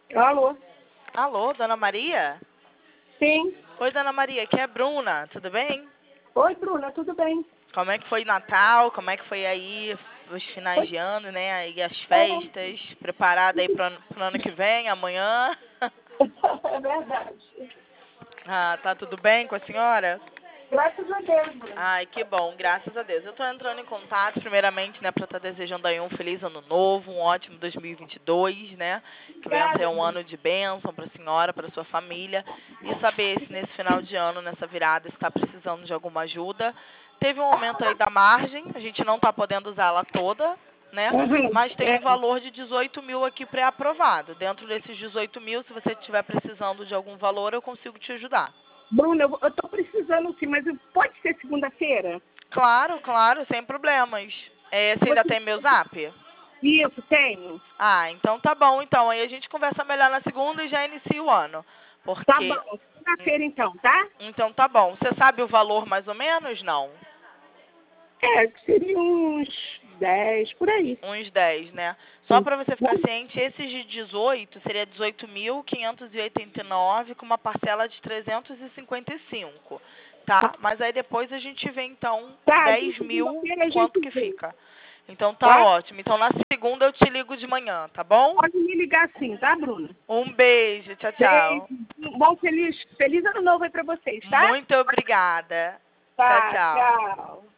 Alô? Alô, Dona Maria? Sim. Oi, Dona Maria, aqui é a Bruna, tudo bem? Oi, Bruna, tudo bem? Como é que foi Natal? Como é que foi aí os finais Oi. de ano, né? Aí as É, festas, preparada aí pro ano que vem, amanhã? é verdade. Ah, tá tudo bem com a senhora? Graças a Deus, Bruna. Ai, que bom, graças a Deus. Eu tô entrando em contato, primeiramente, né, pra estar desejando aí um feliz ano novo, um ótimo 2022, né? Que venha a ser Obrigada, um Bruna. ano de bênção pra senhora, pra sua família. E saber se nesse final de ano, nessa virada, está precisando de alguma ajuda. Teve um aumento aí da margem, a gente não tá podendo usar ela toda, né? Uhum. Mas tem É, um valor de 18 mil aqui pré-aprovado. Dentro desses 18 mil, se você estiver precisando de algum valor, eu consigo te ajudar. Bruna, eu tô precisando sim, mas pode ser segunda-feira? Claro, claro, sem problemas. Você ainda Você... tem meu zap? Isso, tenho. Ah, então tá bom. Então, aí a gente conversa melhor na segunda e já inicia o ano. Tá Porque. bom, segunda-feira então, tá? Então tá bom. Você sabe o valor mais ou menos? Não. Seria uns 10 por aí. Uns 10, né? Só para você ficar ciente, esses de 18 seria 18.589 com uma parcela de 355, tá? Mas aí depois a gente vê então Tá, então 10 mil segunda-feira a quanto gente que vê, fica. Então tá tá? ótimo. Então na segunda eu te ligo de manhã, tá bom? Pode me ligar sim, tá, Bruna? Um beijo, tchau, Beijo. tchau. Um bom, feliz ano novo aí pra vocês, tá? Muito obrigada. Tchau, Tá, tchau. tchau.